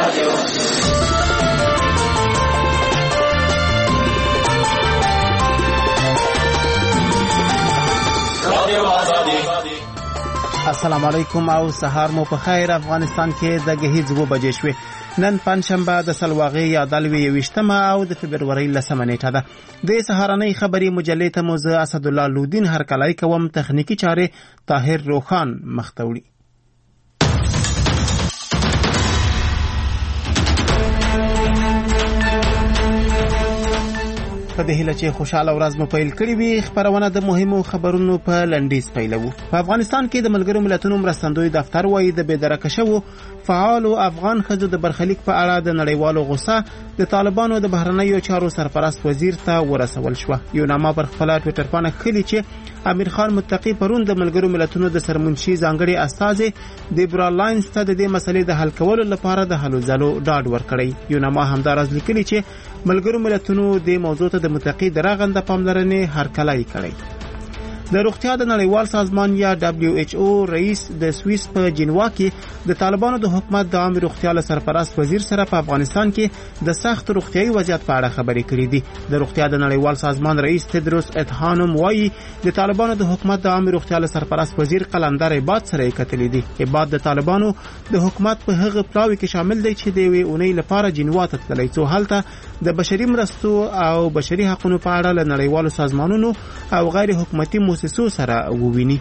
السلام علیکم او سهار مو په خیر. افغانستان کې د غهیځ 2 بجې شوې. نن پنځشنبه د سلواغې یا دلوي 28 او د فبرवरी 10 نیټه ده. د سهارنۍ خبري مجلې ته مو زه اسد الله لودین هرکلای کوم. تخنیکی چاره طاهر روخان مختوړي. په دې هیله چې خوشاله ورځ مو پیل کړی وي. خبرونه د مهمو خبرونو په لنډیز پیلوو. په افغانستان کې د ملګرو ملتونو مرستندوی دفتر وايي د بېدرکه شوو فعالو افغان ښځو د برخلیک په اړه د نړیوالو غوسه د طالبانو د بهرنیو چارو سرپرست وزیر ته ورسول شوه. یو نامه پر خپل ټوئیټر باندې خلي چې امیر خان متقی پرون د ملګرو ملتونو د سرمنشي ځانګړي استازي دیبرا لاینز ته د دې مسلې د حل کولو لپاره د هلو ځلو ډاډ ورکړی. یو نامه همدارز لیکلي چې ملګرو ملتونو د موضوع ته د متقی درغنده پاملرنې هرکلی کړی. د روغتیا د نړیوال سازمان یا WHO رئیس د سویس په جنوا کې د طالبانو د حکومت د عامه روغتیا له سرپرست وزیر سره په افغانستان کې د سخت روغتیايي وضعیت په اړه خبرې کړې دي. د روغتیا د نړیوال سازمان رئیس تدروس ادحانوم وايي د طالبانو د حکومت د عامه روغتیا له سرپرست وزیر قلندر عباد سره کتلې دي. عباد د طالبانو د حکومت په هغه پلاوي کې شامل دی چې د وی اونۍ لپاره جنوا ته تللی څو هلته د بشري مرستو او بشري حقوقو په اړه له نړیوالو سازمانونو او غیر حکومتي مؤسسو سره وویني.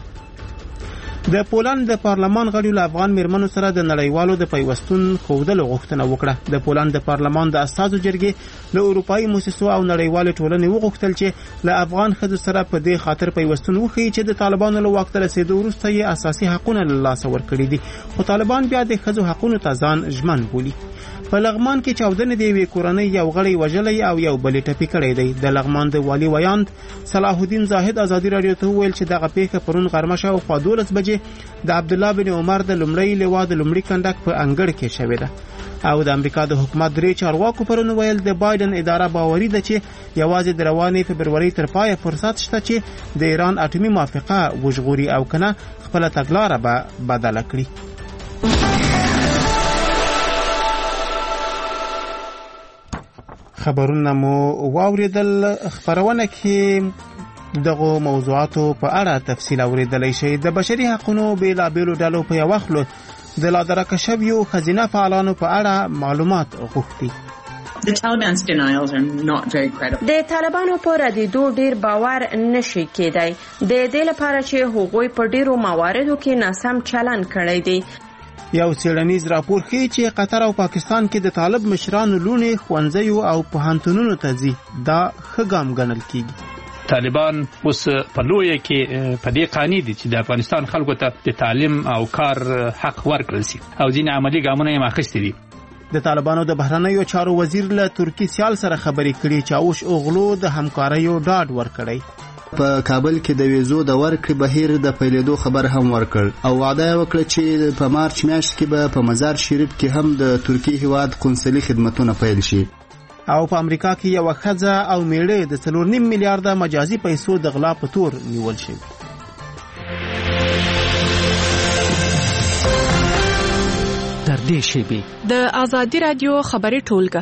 د پولند د پارلمان غړو له افغان میرمنو سره د نړیوالو د پیوستون خوودلو غوښتنه وکړه. د پولند د پارلمان د اساسو جرګې له اروپאי مؤسسو او نړیوال ټولنې وغوښتل چې له افغان ښځو سره په دې خاطر پیوستون وکړي چې د طالبانو له واک ته رسیدو وروسته یې اساسي حقوقونه له لاسه ورکړي دي. خو طالبان بیا د ښځو حقوقو ته ځان ژمن بولي. په لغمان کې چاودنې د یوې کورنۍ یو غړی وژلی او یو بل ټپي کړی دی. د لغمان د والي ویاند صلاح الدین زاهد ازادي رادیو ته وویل چې دغه پیښه پرون غرمه شاوخوا 12 بجې د عبدالله بن عمر د لومړي لوا د لومړي کنډک په انګړ کې شوې ده. او د امریکا د حکومت درې چارواکو پرون ویل د بایدن اداره باوري ده چې یوازې د روانې فبرवरी تر پایه فرصت شته چې د ایران اټومي موافقه وژغوري او کنه خپل تګلاره به بدله کړي. خبرونه مو واوریدل. خبرونه کې دغه موضوعاتو په اړه تفصیل اوریدلای شئ. د بشري حقوقو بیلابیلو ډلو په یو وخت د لادرکه شویو خزینه فعالانو په اړه معلومات غوښتي. د طالبانو پر ردیدو ډیر باور نشي کېدای. د دې لپاره چې هغوی په ډیرو مواردو کې ناسم چلن کړی دی. یو څېړنیز راپور ښیي چې قطر او پاکستان کې د طالب مشرانو لونې ښوونځیو او پوهنتونونو ته ځي. دا ښه ګام ګڼل کېږي. طالبان اوس په لویه کې په دې قانع دي چې د افغانستان خلکو ته د تعلیم او کار حق ورکړل شي او ځینې عملی ګامونه یې اخیستي دي. د طالبانو د بهرنیو چارو وزیر له ترکی سیال سره خبرې کړي چې اوش اوغلو د همکاریو ډاډ ورکړی. په کابل کې د ویزو د ورکړې بهیر د پیلېدو خبر هم ورکړ او وعده وکړه چې په مارچ میاشت کې به په مزار شریف کې هم د ترکی هیواد قونسلي خدمتونه پیل شي. او په امریکا کې یو ښځه او میړه د 4.5 میلیارډ مجازي پیسو د غلا په تور نیول شوی. تر دې شیبې د آزادي رادیو خبري ټولګه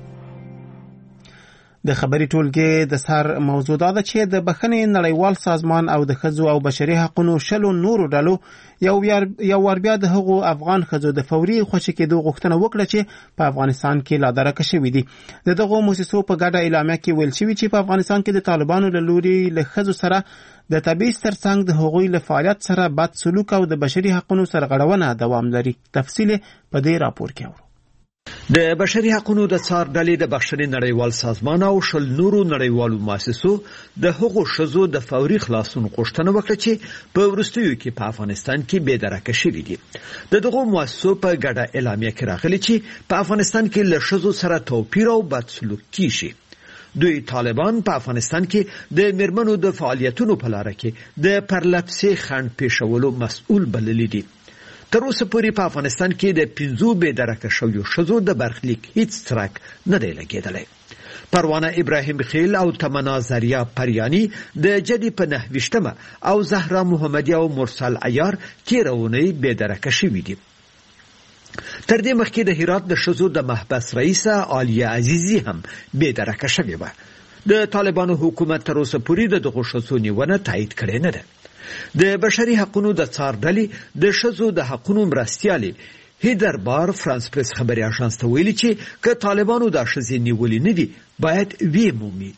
د خبري ټولګې د سر موضوع ده چې د بخښنې نړیوال سازمان او د ښځو او بشري حقوقو شلو نورو ډلو یو ور بیا د هغو افغان ښځو د فوري خوشي کېدو غوښتنه وکړه چې په افغانستان کې لادرکه شوي دي. دغه مؤسسو په ګډه اعلامیه کې ویل شوی چې په افغانستان کې د طالبانو له لوري له ښځو سره د تبعیض ترڅنګ د هغوی له فعالیت سره بد سلوک او د بشري حقوقو سرغړونه دوام لري. تفصیل په دې راپور کې اورو. د بشري حقوقو د څار ډلې د بخښنې نړیوال سازمان او شل نورو نړیوالو مؤسسو د هغو ښځو د فوري خلاصون غوښتنه وکړه چې په وروستیو کې په افغانستان کې بېدرکه شوي دي. دغه مؤسسو په ګډه اعلامیه کې راغلي چې په افغانستان کې له ښځو سره توپیر او بد سلوک کیږي. دوی طالبان په افغانستان کې د میرمنو د فعالیتونو په لاره کې د پرلپسې خنډ پیښولو مسؤل بللي دي. تر اوسه پورې په افغانستان کې د 15 بېدرکه شویو ښځو د برخلیک هیڅ څرک نه دی لګېدلی. پروانه ابراهیم خیل او تمنا زریا پریانی د جدي په 29 او زهرا محمدی او مرسل عیار تیرونی بېدرکه شوي دي. تر دې مخکې د هرات د ښځو د محبس رئیسه عالیه عزیزي هم بې درکه شوې وه. د طالبانو حکومت تر اوسه پورې د دغو ښځو نیونه تایید کړې نه ده. د بشري حقونو د څار ډلې د ښځو د حقونو مرستیالې هیدر بار فرانس پریس خبري اژانس ته ویلي چې که طالبانو دا ښځې نیولې نه دي باید وی مومي.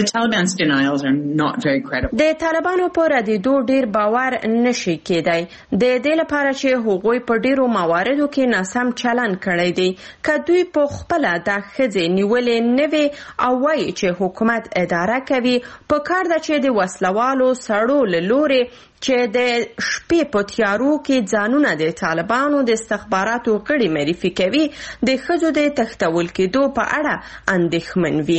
د طالبانو په ردېدو ډیر باور نشي کېدای، د دې لپاره چې هغوی په ډیرو مواردو کې ناسم چلن کړی دی. که دوی په خپله دا ښځې نیولې نه وي او وایي چې حکومت اداره کوي، په کار ده چې د وسلوالو سړو له لورې چې د شپې په تیارو کې ځانونه د طالبانو د استخباراتو غړي معرفي کوي، د ښځو د تښتول کېدو په اړه اندېښمن وي.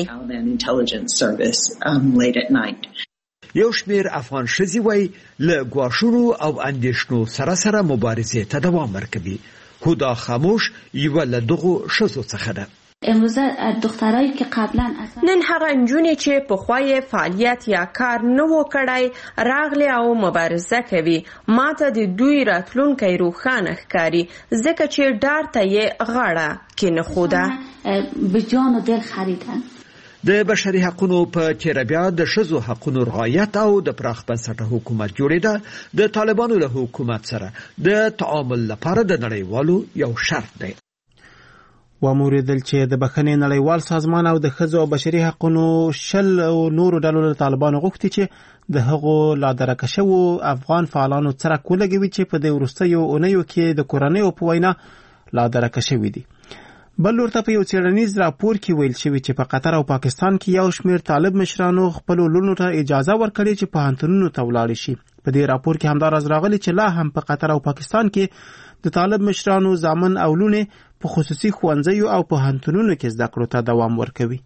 یو شمیر افغان ښځې وایي له ګواښونو او اندېښنو سره سره مبارزې ته دوام ورکوي. هدا خاموش یوه له دغو ښځو څخه ده. امروزه دخترایی که قبلا نن هغه نجونې چې پخوا فعالیت یا کار نه و کړی راغلي او مبارزه کوي. ماته د دوی راتلونکی روښانه ښکاري ځکه چې ډار ته یې غاړه کېنښوده. به جان و دل خریدن. د بشري حقونو په تیره بیا د ښځو حقونو رعایت او د پراخ بنسټه حکومت جوړېده د طالبانو له حکومت سره د تعامل لپاره د نړیوالو یو شرط دی. وموریدل چې د بخښنې نړیوال سازمان او د ښځو او بشري حقونو شل او نورو ډلو له طالبانو غوښتي چې د هغو لا درکه شوو افغان فعالانو څرک ولګوي چې په دې وروستیو اونیو کې د کورنیو په وینا لا درکه شوي دي. بل لور ته په یو څېړنیز راپور کې ویل شوي چې په قطر او پاکستان کې یو شمېر طالب مشرانو خپلو لورونو ته اجازه ورکړې چې پوهنتونونو ته ولاړې شي. په دې راپور کې همداراز راغلي چې لا هم په قطر او پاکستان کې د طالب مشرانو زامن او لونې په خصوصي ښوونځیو او پوهنتونونو کې زده کړو ته دوام ورکوي.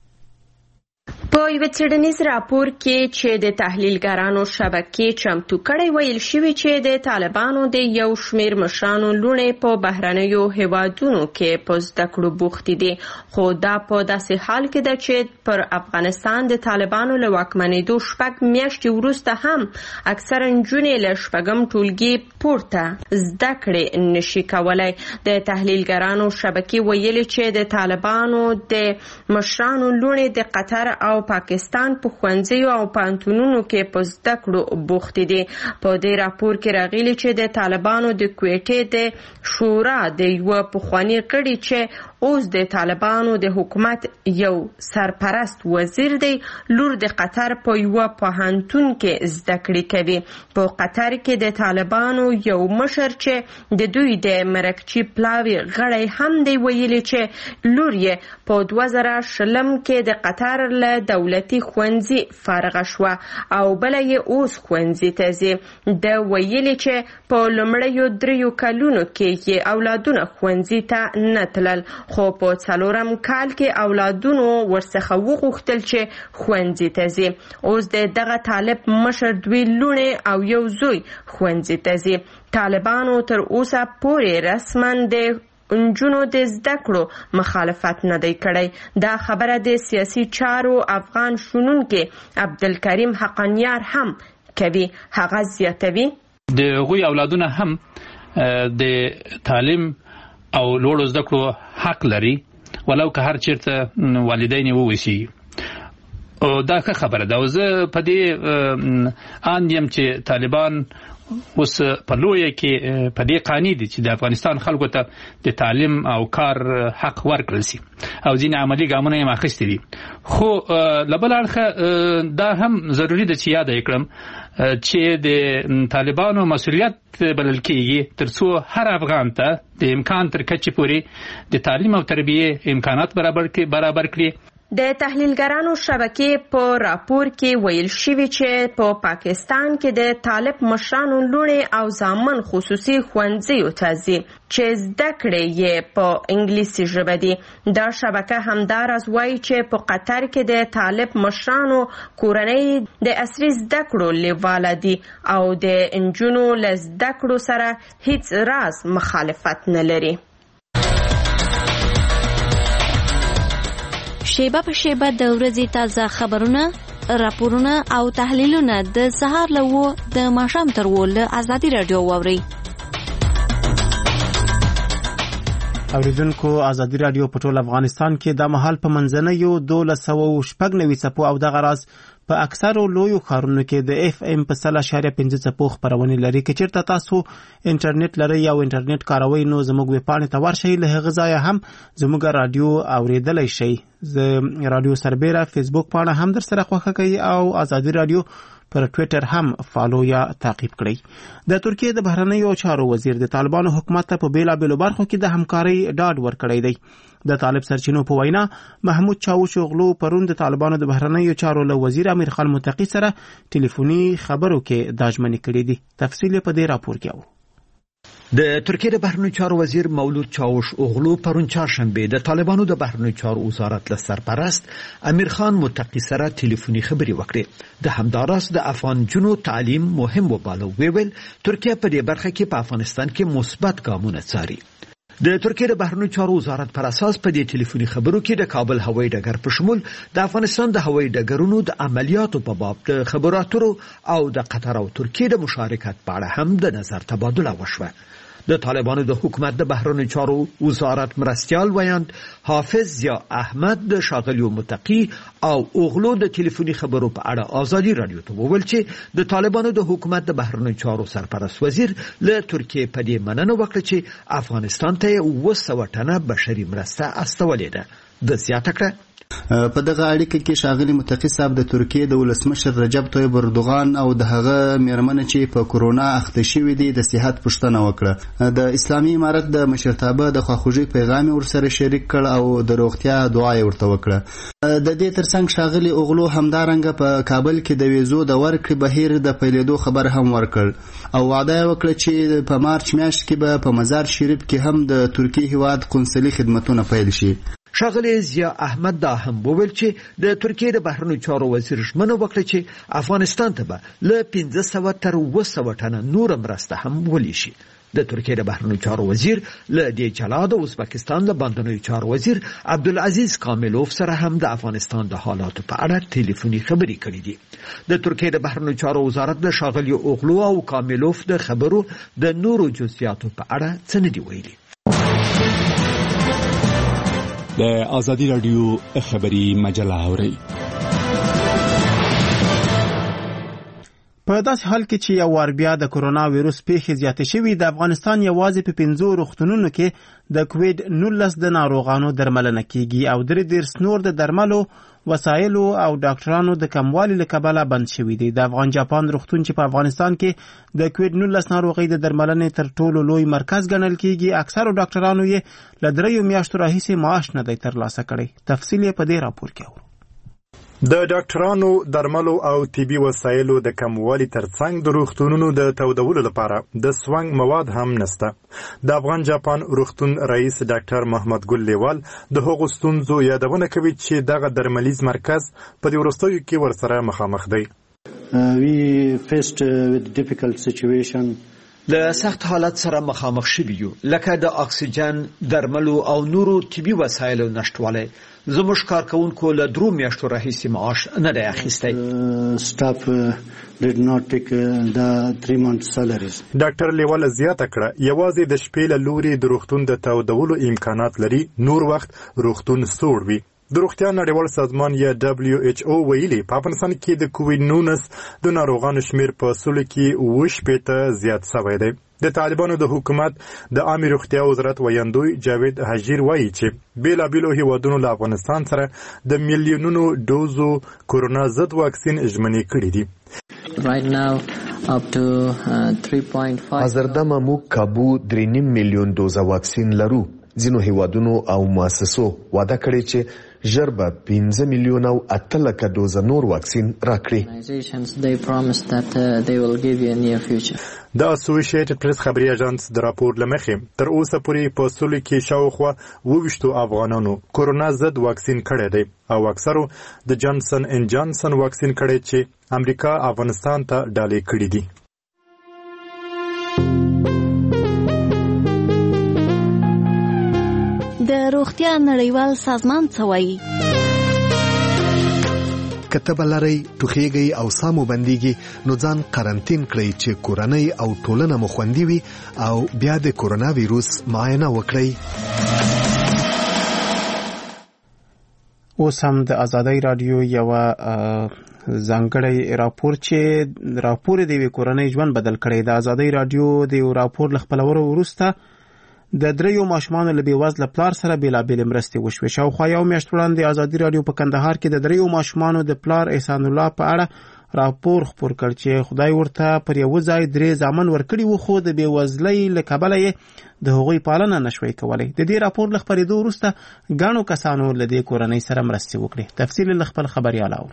په یو څېړنیز راپور کې چې د تحلیلګرانو شبکې چمتو کړی ویل شوي چې د طالبانو د یو شمېر مشرانو لوڼې په بهرنیو هیوادونو کې په زده کړو بوختې دي، خو دا په داسې حال کې ده چې پر افغانستان د طالبانو له واکمنېدو 6 میاشتې وروسته هم اکثره نجونې له 6م ټولګي پورته زده کړې نشي کولی. د تحلیلګرانو شبکې ویلي چې د طالبانو د مشرانو لوڼې د قطر او پاکستان په ښوونځیو او پوهنتونونو کې په زده کړو بوختې دي. په دې راپور کې راغلي چې د طالبانو د کویټې د شورا د یوه پخواني غړي چې اوس د طالبانو د حکومت یو سرپرست وزیر دی لور د قطر په یوه پوهنتون کې زده کړې کوي. په قطر کې د طالبانو یو مشر چې د دوی د مرکچي پلاوي غړی هم دی ویلي چې لور یې په 2020 کې د قطر له دولتي ښوونځي فارغه شوه او بله یې اوس ښوونځي ته ځي. د ویلي چې په لومړیو 3 کلونو کې یې اولادونه ښوونځي ته نه تلل، خو په 4م کال کې اولادونو ورڅخه وغوښتل چې ښوونځي ته ځي. اوس د دغه طالب مشر 2 لوڼې او یو زوی ښوونځي ته ځي. طالبانو تر اوسه پورې رسما د نجونو د زده کړو مخالفت نه دی کړی. دا خبره د سیاسي چارو افغان شنونکي عبدالکریم حقانیار هم کوي. هغه زیاتوي د هغوی اولادونه هم د تعلیم او لوړو زده کړو حق لري ولو که هر چیرته والدین ووسی. او دا ښه خبره ده. زه په دې آند یم چې طالبان اوس په لویه کې په دې قانع دي چې د افغانستان خلکو ته د تعلیم او کار حق ورکړل شي او ځینې عملي ګامونه یې اخیستي دي. خو له بل اړخه دا هم ضروري ده چې یاد یې کړم چې د طالبانو مسؤلیت بلل کېږي تر څو هر افغان ته د امکان تر کچې پورې د تعلیم او تربیې امکانات برابر کړي. د تحلیلګرانو شبکې په راپور کې ویل شوي چې په پاکستان کې د طالب مشرانو لوڼې او زامن خصوصي ښوونځیو ته ځي چې زده کړې یې په انګلیسي ژبه دي. دا شبکه همداراز وایي چې په قطر کې د طالب مشرانو کورنۍ د عصري زده کړو لیواله دي او د نجونو له زده کړو سره هیڅ راز مخالفت نه لري. شیبه په شیبه د ورځې تازه خبرونه، راپورونه او تحلیلونه د سهار له 9 د ماښام تر 10 له ازادي رادیو واورئ. اوریدونکو ازادي رادیو په ټول افغانستان کې د مهال په منځنیو 1290 څپو او د غراز په اکثرو لویو ښارونو کې د اف ام په 0.5 څپو خبرونه لري. که چیرته تاسو انټرنیټ لرئ یا انټرنیټ کاروئ نو زموږ ویب پاڼې ته ورشئ، له هغه ځایه هم زموږ رادیو اوریدلای شئ. د رادیو سربېره فیسبوک پاڼه هم در سره خوښه کوي او ازادي رادیو پر ټویټر هم فالو یا تعقیب کړئ. د ترکیه د بهرنیو چارو وزیر د طالبانو حکومت ته په بیلابېلو برخو کې د همکارۍ ډاډ ورکړی دی. د طالب سرچینو په وینا محمود چاوش اوغلو پرون د طالبانو د بهرنیو چارو له وزیر امیر خان متقی سره ټلیفوني خبرو کې دا ژمنې کړې دي. تفصیل په دې راپور کې و. د ترکیه د بهرنیو چارو وزیر مولود چاوش اوغلو پرون چهارشنبه د طالبانو د بهرنیو چارو وزارت له سرپرست امیر خان متقی سره ټلیفوني خبرې وکړې. د همداراز د افغان جنو تعلیم مهم وباله. ویل ترکیه په دې برخه کې په افغانستان کې مثبت ګامونه څاري. د ترکیه د بهرنیو چارو وزارت پر اساس په دې ټلیفوني خبرو کې د کابل هوایي ډګر په شمول د افغانستان د هوایي ډګرونو د عملیاتو په باب د خبرو اترو او د قطر او ترکیه د مشارکت په اړه هم د نظر تبادله وشوه. د طالبانو د حکومت د بهرنیو چارو وزارت مرستیال ویاند حافظ ضیا احمد د ښاغلي متقی او اوغلو د ټلیفوني خبرو په اړه ازادي رادیو ته وویل چې د طالبانو د حکومت د بهرنیو چارو سرپرست وزیر له ترکیه په دې مننه وکړه چې افغانستان ته 200 ټنه بشري مرسته استولې ده. د زیاته کړه په دغه اړیکه کې ښاغلي متقی صاحب د ترکیه د ولسمشر رجب طیب اردوغان او د هغه میرمنه چې په کورونا اخته شوې دي د صحت پوښتنه وکړه. د اسلامي امارت د مشرتابه د خواخوږۍ پیغام ورسره شریک کړ او د روغتیا دعا یې ورته وکړه. د دې ترڅنګ ښاغلي اوغلو همدارنګه په کابل کې د ویزو د ورکړې بهیر د پیلېدو خبر هم ورکړ او وعده یې وکړه چې په مارچ میاشت کې به په مزار شریف کې هم د ترکیه هیواد قونسلي خدمتونه پیل شي. ښاغلي ضیا احمد دا هم وویل چې د ترکیه د بهرنیو چارو وزیر ژمنه وکړه چې افغانستان ته به له 500 تر 200 ټنه نور مرسته هم ولی شي. د ترکیه د بهرنیو چارو وزیر له دې جلا د ازبکستان د باندنیو چارو وزیر عبدالعزیز کاملوف سره هم د افغانستان د حالاتو په اړه ټلیفوني خبرې کړې دي. د ترکیه د بهرنیو چارو وزارت د ښاغلي اوغلو او کاملوف د خبرو د نورو جزئیاتو په اړه څه نه دي ویلي. د ازادي رادیو خبري مجله اوري. په داسې حال کې چې یو وار بیا د کرونا وایروس پیښې زیاتې شوي، د افغانستان یوازې په 5 روغتونونو کې د کووید 19 د ناروغانو درملنه کیږي او 33 نور د درملو وسایلو او ډاکټرانو د کموالي له کبله بند شوي دي. د افغان جاپان روغتون چې په افغانستان کې د کووید 19 ناروغۍ د درملنې تر ټولو لوی مرکز ګڼل کیږي. اکثرو ډاکټرانو یې له 3 میاشتو راهیسې معاش نه دی ترلاسه کړی. تفصیل یې په دې راپور کې اورو. د ډاکټرانو، درملو او طبي وسایلو د کموالي ترڅنګ د روغتونونو د تودولو لپاره د سونګ مواد هم نشته. د افغان جاپان روغتون رئیس ډاکټر محمد ګل لیوال د هغو ستونزو یادونه کوي چې دغه درملیز مرکز په دې وروستیو کې ورسره مخامخ دی. We faced with difficult situation. له سخت حالت سره مخامخ شوي یو، لکه د اکسیجن، درملو او نورو طبي وسایلو نشتوالی. زموږ کارکوونکو له 3 میاشتو راهیسې معاش نه دی اخیستی. Staff did not take the 3 months salaries. ډاکټر لیوال زیاته کړه یوازې د شپې له لوري د روغتون د تودولو امکانات لري، نور وخت روغتون سوړ وي. د روغتیا نړیوال سازمان یا WHO ویلي په افغانستان کې د کووید 19 د ناروغانو شمیر په سلو کې 80 زیات شوی دی. د طالبانو د حکومت د عامه روغتیا وزارت ویاندوی جاوید حجیر وایي چې بیلابیلو هیوادونو له افغانستان سره د میلیونونو ډوزو کورونا ضد واکسین ژمنې کړې دي. Right now up to 3.5 حاضردمه موږ کابو 3.5 میلیون دوزه واکسین لرو. ځینو هیوادونو او مؤسسو وعده کړې چې ژر به 15 میلیون او 8 لکه دوزه نور واکسین راکړي. د اسوسییټډ پریس خبري اژانس د راپور لمخې تر اوسه پورې په سلو کې شاوخوا 22 افغانانو کورونا ضد واکسین کړی دی او اکثرو د جانسن ان جانسن واکسین کړی چې امریکا افغانستان ته ډالۍ کړی دي. د روغتیا نړیوال سازمان څه وایي؟ که تبه لرئ، ټوخیږئ او ساه مو بندیږي نو ځان قرنطین کړئ چې کورنۍ او ټولنه مو خوندي وي او بیا د کرونا ویروس معاینه وکړئ. اوس هم د ازادۍ رادیو یو ځانګړی راپور دی کورنۍ ژوند بدل کړی. د ازادۍ رادیو د یو راپور خپلولو وروسته د 3 ماشومانو له بېوزله پلار سره بېلابېلې مرستې وشوې. شاوخوا یو میاشت وړاندې ازادۍ رادیو په کندهار کې د 3 ماشومانو د پلار احسان الله په اړه راپور خپور کړ چې خدای ورته پر یو ځای 3 زامن ورکړي وو، خو د بېوزلۍ له کبله یې د هغوی پالنه نشوي کولی. د دې راپور له خپرېدو وروسته ګڼو کسانو له دې کورنۍ سره مرستې وکړې. تفصیل له خپل خبریال اورو.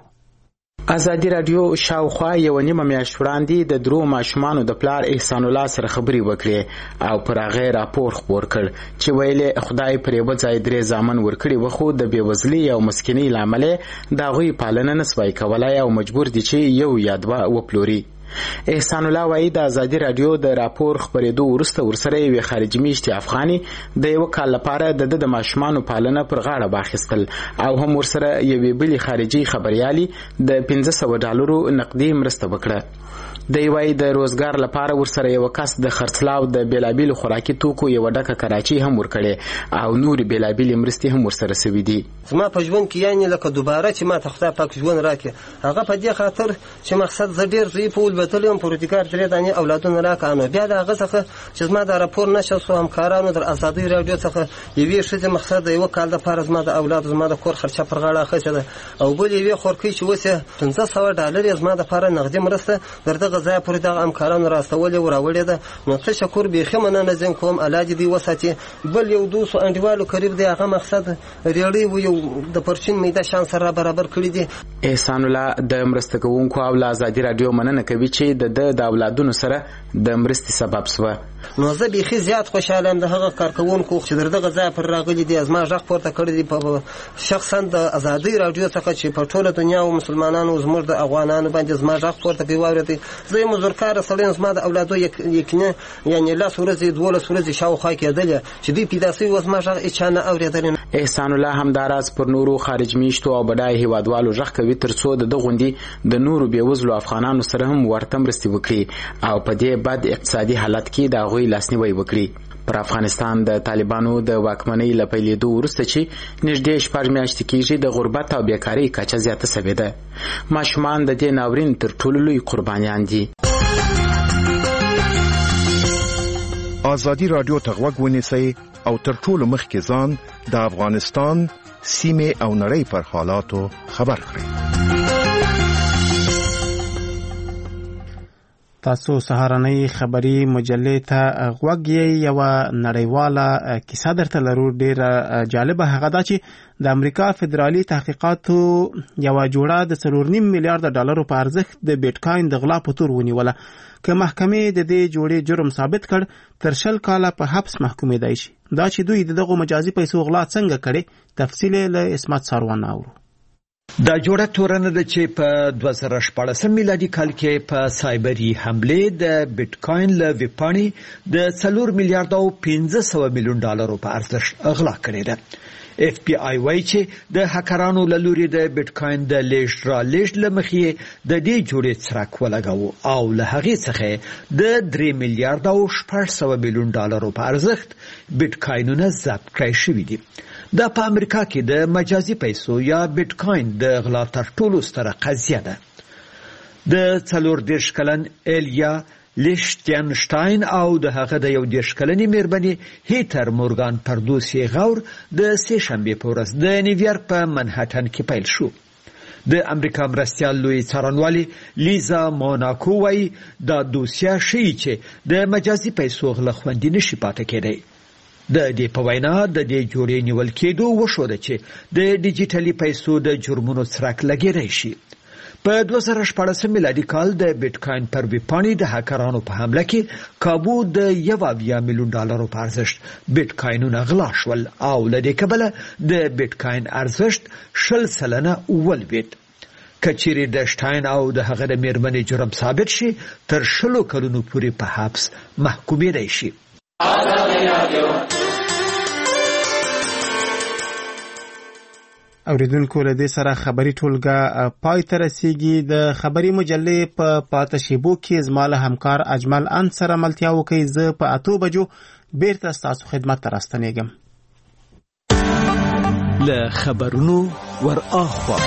ازادي رادیو شاوخوا یو نیمه میاشت وړاندې د 3 ماشومانو د پلار احسان الله سره خبرې وکړې او پر هغه راپور خپور کړ چې ویلې خدای پر یو ځای 3 زامن ورکړي وو، خو د بېوزلۍ او مسکینۍ له امله د هغوی پالنه نسوای کولی او مجبور دي چې یو یا 2 وپلوري. احسان الله وایي د ازادي رادیو د راپور خپرېدو وروسته ورسره یو خارجي میشتي افغاني د یو کال لپاره د ماشومانو پالنه پر غاړه واخیستل او هم ورسره یو بل خارجي خبريالي د $500 نقدي مرسته وکړه. د یوای د روزګار لپاره ورسره یو کس د خرڅلاو د بیلابیل خوراکي توکو یو ډکه کراچي هم ورکړي او نور بیلابیل مرستې هم ورسره سوي دي. زما په ژوند کې یعنی لکه دوباره چې ما ته خدای پاک ژوند راکړي هغه په دې خاطر چې مقصد زه ډیر زی په ولبتلم پروتیکار 3 دانې اولادونه راکانو. بیا دا هغه څخه چې زما د راپور نشو سو همکارانو در ازادي رادیو څخه یوې شته مقصد د یو کال د پاره زما د اولاد زما د کور خرچه پر غاړه اخیسته ده او بل یوې خورکې چې وسه $500 زما د پاره نقدي مرسته درته ځای پورې د همکارانو راستولې وراوړې ده. نو څه شکر به خمنه نه زین کوم علاج دی وساتي. بل یو 200 انډیوالو قریب دی هغه مقصد ریړی و یو د پرچین میده شان سره برابر کړی دي. احسان الله د مرسته کوونکو او ازادي رادیو مننه کوي چې د اولادونو سره د مرستې سبب سو. نو زه به خي زیات خوشاله ام د هغه کارکونکو چې دغه ځای پر راغلي دي ازما ژغ پورته کړی دي په شخصا د ازادي رادیو څخه چې په ټوله دنیا او مسلمانانو زموږ د افغانانو باندې ازما ژغ پورته پیوارتي. زه مزورکار سړی زما د اولادو یکنه یعنی لا سورزي 12 سورزي شاوخوا کېدل چې دوی پیداسي وزما ژغ اچانه اوریدل. احسان الله همداراز پر نورو خارج میشتو او بډای هیوادوالو ژغ کوي ترڅو د غوندي د نورو بیوزلو افغانانو سره هم ورته مرستې وکړي او په دې بد اقتصادي حالت کې د غوي لاسنیوي وکړي. پر افغانستان د طالبانو د واکمنۍ لپیلېدو وروسته چې نږدې 4 میاشتې کېږي د غربت او بیکارۍ کچه زیاته شوې ده. ماشومان د دې ناورین تر ټولو لوی قربانیان دي. ازادي رادیو ته غوږ ونیسئ او تر ټولو مخکې ځان د افغانستان سیمه او نړۍ پر حالاتو خبر کړئ. تاسو سهارنۍ خبری مجلې ته غوږ یې. یو نړیواله کیسه درته لرو ډیره جالبه. هغه دا چې د امریکا فدرالي تحقیقاتو یو جوړه د $4.5 میلیارډ په ارزښت د بیت کاین د غلا په تور ونیوله. که محکمې د دې جوړې جرم ثابت کړ تر 20 کاله په حبس محکومېدای شي. دا چې دوی دغه مجازي پیسو غلا څنګه کړي تفصیل له اسمت ساروان اورو. دا جوړه تورنه ده چې په 2014 میلادي کال کې په سایبري حمله د بیت کاین له ویپانی د $4 میلیارډ او $500 میلیون په ارزښت غلا کړې ده. اف بی آی وايي چې د هکرانو له لوري د بیت کاین د لیږد را لیږد له مخې د دې جوړې څرک ولګاوه او له هغې څخه د $3 میلیارډ او $600 میلیون په ارزښت بیت کاینونه ضبط کړای شوي دي. دا په امریکا کې د مجازي پیسو یا بیت کاین د غلا تر ټولو ستره قضیه ده. د 40 کلن ایلیا لیشتینشتاین او د هغه د 11 کلنې مېرمنې هیتر مورګان پردوسی غور د سه شنبه په ورځ د نیویارک په منهټن کې پیل شو. د امریکا مرستیال لوی څارنوالي لیزا موناکو وايي دا دوسیه شي چې د مجازي پیسو غلا خوندې نشي پاتې کېدی. د دې په وینا د دې جوړې نیول کېدو وشوده چې د ډیجیټلي پیسو د جرمونو څرک لګیدای شي. په 2014 میلادي کال د بیت کاین پر ویپانی د هکرانو په حمله کې کابو د $1 میلیون په ارزښت بیت کاینونه غلا شول او له دې کبله د بیت کاین ارزښت 20% ولوېد. کچېرې د شتاین او د هغه د مېرمنې جرم ثابت شي تر 20 کلونو پورې په حبس محکومېدای شي. اوریدونکو له دې سره خبري ټولګه پای ته رسیږي. د خبري مجلې په پاته شیبو کې زما له همکار اجمل ان سره ملتیا وکړئ. زه په 8 بجو بیرته ستاسو خدمت ته راستنېږم. له خبرونو ور اخوا.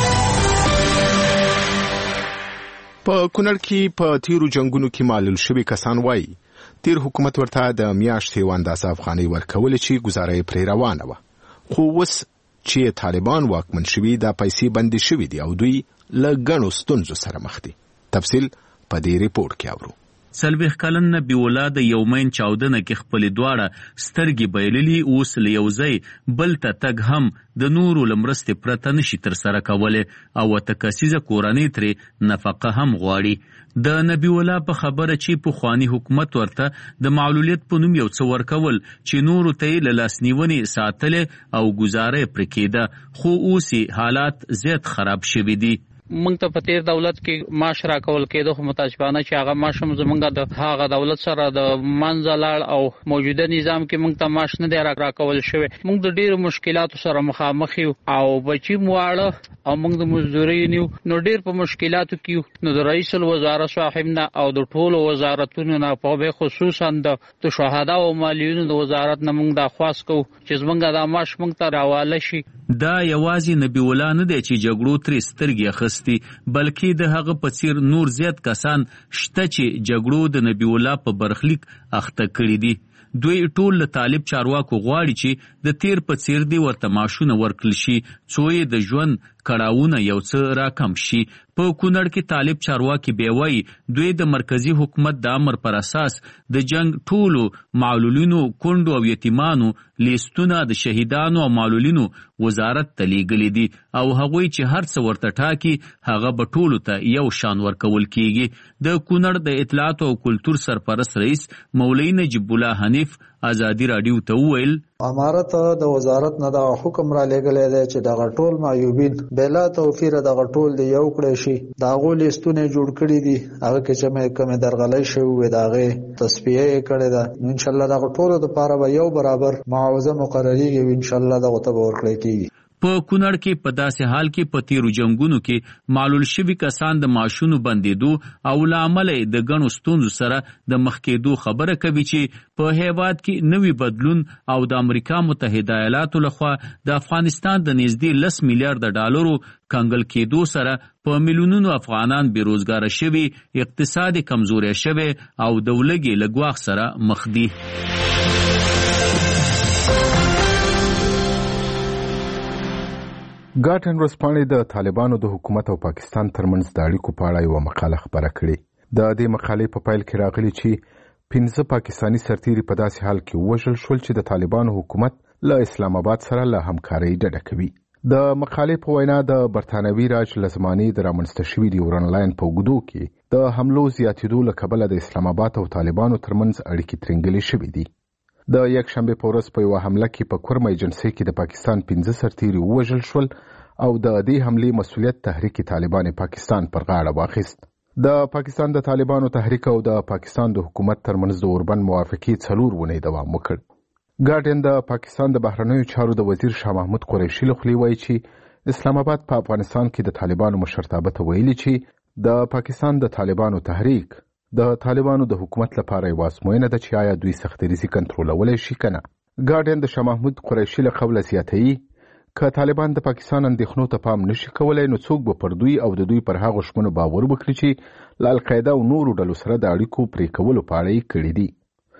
په کونړ کې په تیرو جنگونو کې معلول شوي کسان وایي تیر حکومت ورته د میاشتې 15 افغانۍ ورکول چې گزاره یې پرې روانه وه، خو اوس چې طالبان واکمن شوي دا پیسې بندې شوي دي او دوی له ګڼو ستونزو سره مخ دي. تفصیل په دې ریپورت کې اورو. سلویخ کلن نبی الله د یومین چاودنه کې خپل دواړه سترګې بایللي، اوس له یو ځای بل ته تګ هم د نورو لمرستې پرته نشي تر سره کولی او تکسیزه کورنۍ ترې نفقه هم غواړي. د نبی الله په خبره چې پخوانی حکومت ورته د معلولیت په نوم یو څه ورکول چې نورو ته یې له لاسنیونې ساتلې او گزاره یې پرې کېده، خو اوس حالات زیات خراب شوي دي. موږ ته په تیر دولت کې معاش راکول کېده، خو متاسفانه چې هغه معاش هم زمونږ د هغه دولت سره د منځه لاړ او موجوده نظام کې موږ ته معاش نه دی راکول شوی. موږ د ډېرو مشکلاتو سره مخامخ یو او بچي مو واړه او موږ د مزدورۍ نیو، نو ډېر په مشکلاتو کې یو. نو د رئیس الوزرا صاحب نه او د ټولو وزارتونو نه په خصوصا د شهدا او مالیونو د وزارت نه موږ درخواست کوو چې زمونږ د معاش موږ ته راواله شي. دا یوازې نبی الله نه دی چې جګړو ترې سترګې اخیستي، بلکې د هغه په څیر نور زیات کسان شته چې جګړو د نبی الله په برخلیک اخته کړي دي. دوی ټول له طالب چارواکو غواړي چې د تیر په څیر دی ورته معاشونه ورکړل شي څو یې د ژوند کړاوونه یو څه راکم شي. په کونړ کې طالب چارواکي بیوي دوی د مرکزی حکومت د امر پر اساس د جنگ ټولو معلولینو، کونډو او یتیمانو لیستونه د شهیدانو او معلولینو وزارت ته لیږلي دي او هغوی چې هر څه ورته ټاکي هغه به ټولو ته یو شان ورکول کیږي. د کونړ د اطلاعات او کلتور سرپرست رئیس مولوی نجیب الله حنیف ازادي رادیو ته وویل امارت د وزارت نه د حکم را لګلې دی چې دغه ټول معیوبین بلا توفیر دغه ټول دی یو کړی شي. دغه لیستونه جوړ کړي دي، هغه کې چې کومه درغلۍ شوی وي دغه تصفیه کړي ده. ان شاء الله دغه ټول د لپاره به یو برابر معاوضه مقرریږي، ان شاء الله دغه ته ورکړي کیږي. په کونړ کې په داسې حال کې په تیرو جنگونو کې معلول شوي کسان د معاشونو بندېدو او له امله د ګڼو ستونزو سره د مخ کېدو خبره کوي چې په هیواد کې نوي بدلون او د امریکا متحده ایالاتو لخوا د افغانستان د نږدې 10 میلیارډ ډالرو کنګل کېدو سره په میلیونونو افغانان بیروزګاره شوي، اقتصاد کمزوری شوی او د ولږې له ګواښ سره مخ دي. ګارډین ورځپاڼې د طالبانو د حکومت او پاکستان ترمنځ د اړیکو په اړه یوه مقاله خپره کړې. د دې مقالې په پیل کې راغلي چې 15 پاکستانی سرتیري په داسې حال کې ووژل شول چې د طالبانو حکومت له اسلام آباد سره له همکارۍ ډډه کوي. د مقالې په وینا د برتانوي راج له زمانې د رامنځته شوي ډیورن لاین په اوږدو کې د حملو زیاتېدو له کبله د اسلام آباد او طالبانو ترمنځ اړیکې ترنګلې شوې دي. د یکشنبې په ورځ په یوه حمله کې په کورم ایجنسۍ کې د پاکستان 15 سرتیري ووژل شول او د دې حملې مسؤلیت تحریک طالبان پاکستان پر غاړه واخیست. د پاکستان د طالبانو تحریک او د پاکستان د حکومت ترمنځ د اوربند موافقې 4 اونۍ دوام وکړ. ګارډین د پاکستان د بهرنیو چارو د وزیر شاه محمود قریشي له خولې وایي چې اسلام آباد په افغانستان کې د طالبانو مشرتابه ته ویلي چې د پاکستان د طالبانو تحریک د طالبانو د حکومت لپاره یوه ازموینه ده چې آیا دوی سختریزي کنټرولولی شي که نه. ګارډین د شاه محمود قریشي له قوله زیاتوي که طالبان د پاکستان اندېښنو ته پام نشي کولی نو څوک به پر دوی او د دوی پر هغو شمنو باور وکړي چې له القاعده او نورو ډلو سره د اړیکو پرې کولو په اړه یې کړي دي.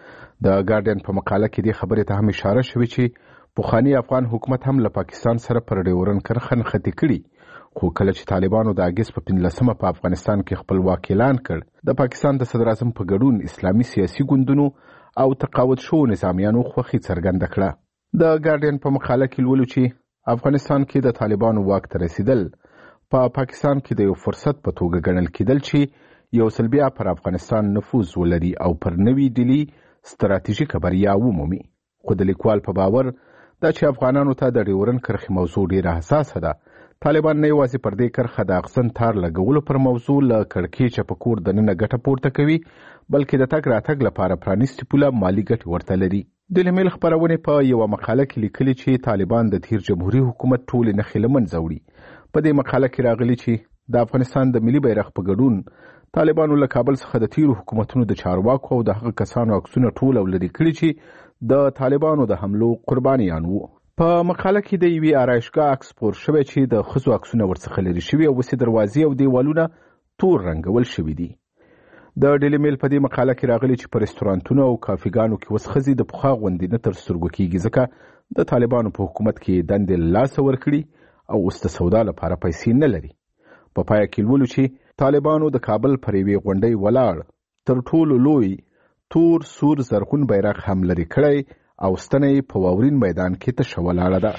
د ګارډین په مقاله کې دې خبرې ته هم اشاره شوې چې پخوانی افغان حکومت هم له پاکستان سره پر ډیورن کرښه نښتې کړي، خو کله چې طالبانو د اګست په 15 په افغانستان کې خپلواک اعلان کړ د پاکستان د صدر اعظم په ګډون اسلامي سیاسي ګوندونو او تقاعد شوو نظامیانو خوښي څرګنده کړه. د ګارډین په مقاله کې لولو چې افغانستان کې د طالبانو واک ته رسیدل په پاکستان کې د یو فرصت په توګه ګڼل کېدل چې یو ځل بیا پر افغانستان نفوذ ولري او پر نوي ډیلي ستراتیژیکه بریا ومومي. خو د لیکوال په باور دا چې افغانانو ته د ډیورن کرښې موضوع ډیره حساسه ده. طالبان نه یوازې پر دې کرښه د اغسن تار لګولو پر موضوع له کړکېچه په کور دننه ګټه پورته کوي، بلکې د تګ راتګ لپاره پرانیستې پوله مالي ګټې ورته لري. ډیلی میل خپرونې په یوه مقاله کې لیکلي چې طالبان د تیر جمهوري حکومت ټولې نښې له منځه وړي. په دې مقاله کې راغلي چې د افغانستان د ملي بیرغ په ګډون طالبانو له کابل څخه د تیرو حکومتونو د چارواکو او د هغه کسانو عکسونه ټول او لرې کړي چې د طالبانو د حملو قربانیان وو. په مقاله کې د یوې آرایشګاه عکس خپور شوی چې د ښځو عکسونه ورڅخه لرې شوي او اوس یې دروازې او دیوالونه تور رنګول شوي دي. د ډیلی میل په دې مقاله کې راغلي چې په رستورانتونو او کافیګانو کې اوس ښځې د پخوا غوندې نه تر سترګو کېږي ځکه د طالبانو په حکومت کې دندې له لاسه ورکړي او اوس د سودا لپاره پیسې نه لري. په پایه کې لولو چې طالبانو د کابل پر یوې غونډۍ ولاړ تر ټولو لوی تور سور زرغون بیرغ هم لرې کړی او ستنه یې په واورین میدان کې تشه ولاړه ده.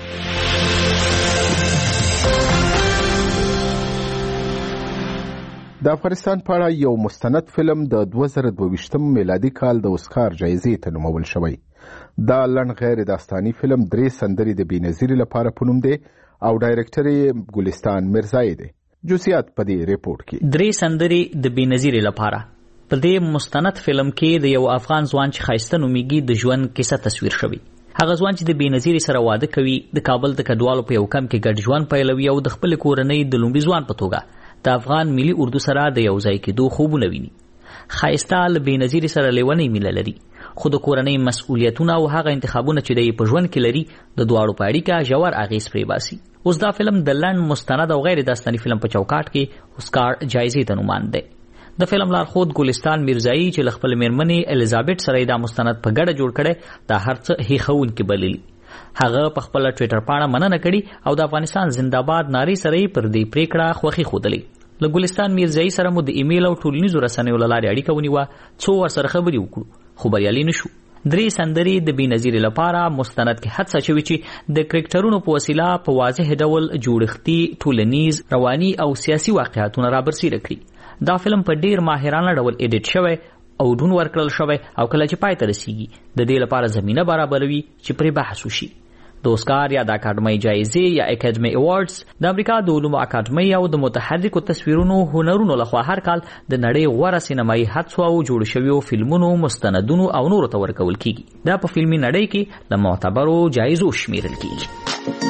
د افغانستان په اړه یو مستند فلم د 2022 میلادي کال د اوسکار جایزې ته نومول شوی. دا لنډ غیر داستاني فلم 3 سندرې د بېنظیرې لپاره په نوم دی او ډایرکټر یې ګلستان میرزایی دی. جزئیات په دې ریپورت کې. 3 سندرې د بېنظیرې لپاره په دې مستند فلم کې د یو افغان ځوان چې ښایسته نومیږي د ژوند کیسه تصویر شوی. هغه ځوان چې د بېنظیرې سره واده کوي د کابل د کډوالو په یو کمپ کې ګډ ژوند پیلوي او د خپل کورنۍ د لومړي ځوان په توګه د افغان ملي اردو سره د یو ځای کېدو خوبونه ویني. ښایسته له بېنظیرې سره لیونۍ مینه لري خو د کورنۍ مسؤلیتونه او هغه انتخابونه چې د په ژوند کې لري د دواړو په اړیکه ژور اغېز پرې باسي. اوس دا فلم د لنډ مستند او غیر داستاني فلم په چوکاټ کې اوسکار جایزې ته نومان دی. د فلم لارښود ګلستان میرزایی چې له خپل میرمنې الیزابت سره دا مستند په ګډه جوړ کړی دا هر څه هیښوونکي بللي. هغه په خپل ټویټر پاڼه مننه کړې او د افغانستان زنده‌باد نارې سره پر دې پریکړه خوښي ښودلې. له ګلستان میرزایی سره مو د ایمیل او ټولنیزو رسنیو له لارې اړیکه ونیوه څو ورسره خبرې وکړو خو بریالي نشو. 3 سندرې د بېنظیرې لپاره مستند کې هڅه شوې چې د کرکټرونو په وسیله په واضح ډول جوړښتي ټولنیز رواني او سیاسي واقعیتونه رابرسېره کړي. دا فلم په ډیر ماهرانه ډول ایډیټ شوی او ډون ورکړل شوی او کله چې پای ته رسیږي د دې لپاره زمینه برابروي چې پرې بحث وشي. د اوسکار یا د اکاډمۍ جایزې یا اکاډمۍ ایوارډز د امریکا د علومو اکاډمۍ او د متحرکو تصویرونو هنرونو لخوا هر کال د نړۍ غوره سینمایي هڅو او جوړ شویو فلمونو مستندونو او نورو ته ورکول کیږي. دا په فلمي نړۍ کې د معتبرو جایزو شمیرل کیږي.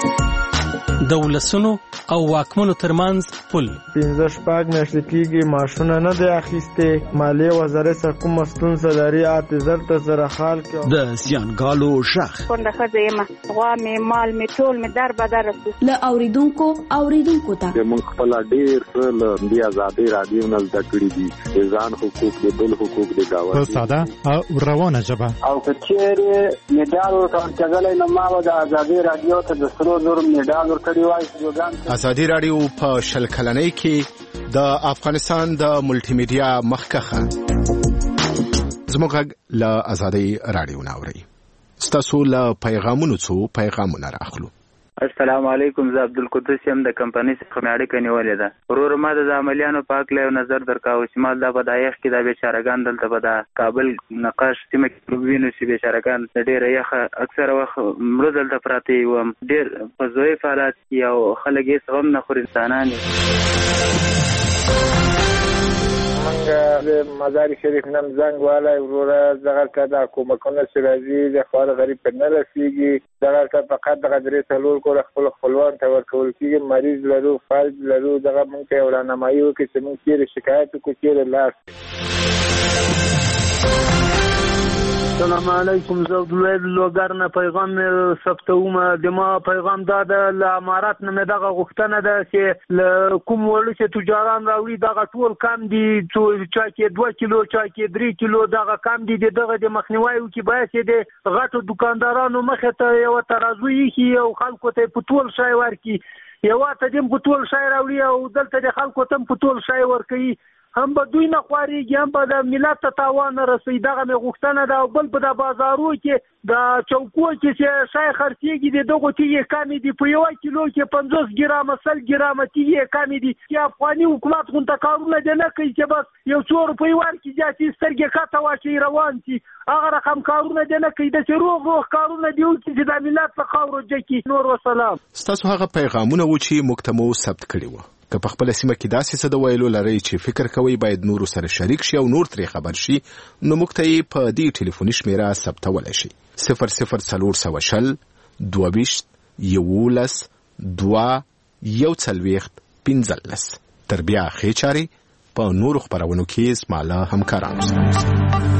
د ولسونو او واکمنو ترمنځ پل 15 میاشتې کېږي معاشونه نه دی اخیستې. مالیې وزارت سره کومه ستونزه لري اعتذار ته سره حال کې د زیانګالو شخ کونډه ښځه یم غوا مې مال مې ټول مې در بدر رسي له اوریدونکو ته موږ خپل ډیر له دې ازادي رادیو نه زده کړې دي ځان حقوق د بل حقوق د گاوه په ساده او روانه ژبه او کچېره میډال ورکړل کېدل نو ما د ازادي رادیو ته د سرو زر میډال ورکړی وای. ازادي رادیو په شل کلنۍ کې د افغانستان د ملټي میډیا مخکخه زموږ له ازادي رادیو ناوري ستاسو له پیغامونو څو پیغامونه راخلو. السلام علیکم، زه عبدالقدوس یم د کمپنۍ څخه مې اړیکه نیولې ده. ورور ما د عملیانو په هکله یو نظر درکاوه چې ما دا به د یخ کې دا بیچارهګان دلته به د کابل نقاش سیمه کې وینو چې بیچارهګان د ډېره یخه اکثره وخت مړه دلته پراته وم. ډېر په ضعیف حالات کې او خلک هېڅ غم نه خوري انسانان منګه د مزار شریف نن زنګ والی وروره دغه ته د کومکونه چې راځي د خوار غریب په نه رسېږي. دغه ته فقط دغه 3-4 کوره خپل خپلوان ته ورکول کېږي. مریض لرو فلج لرو دغه مونږ ته یو راهنمایي وکړي چې مونږ چېرې شکایت وکړو چېرې لاړ السلام علیکم. زه عبدالوهاب لوګر نه پیغام ثبتوم. د ما پیغام دا ده له امارات نه مې دغه غوښتنه ده چې له کوم وړو چې تجاران راوړي دغه ټول کم دي چا کې 2 کیلو چا کې 3 کیلو دغه کم دي دغه د مخنیوي وکړي. باید چې د غټو دکاندارانو مخې ته یو ترازو ایښي او خلکو ته په ټول شی ورکړي. یو ته دې په ټول شی راوړي او دلته د خلکو ته په ټول شی ورکوي. هم به دوی نه خوارېږي هم به د ملت ته تاوان نه رسوي. دغه مې غوښتنه ده. او بل په د بازارو کې د چوکو کې چې شی خرڅېږي د دغو تیږې کمې دي. په 1 کیلو کې 50 ګرامه 100 ګرامه تیږې کمې دي. چې افغاني حکومت غونته کارونه دې نه کوي چې بس یو 2 روپۍ ورکړي زیاتې سترګې کته واچوي روان شي. هغه رقم کارونه دې نه کوي. داسې روغ کارونه دې وکړي چې د ملت په خاورو جکي. نور وسلام. ستاسو هغه پیغامونه و چې موږ ته مو ثبت کړي وو. که په خپل سیمه کې داسې څه د ویلو لرئ چې فکر کوئ باید نورو سره شریک شي او نور ترې خبر شي نو موږ ته یې په دې ټلیفوني شمیره ثبتولی شي 00420 22 11 2 140 15. تر بیا ښې چارې په نورو خپرونو کې زما له همکارانو سره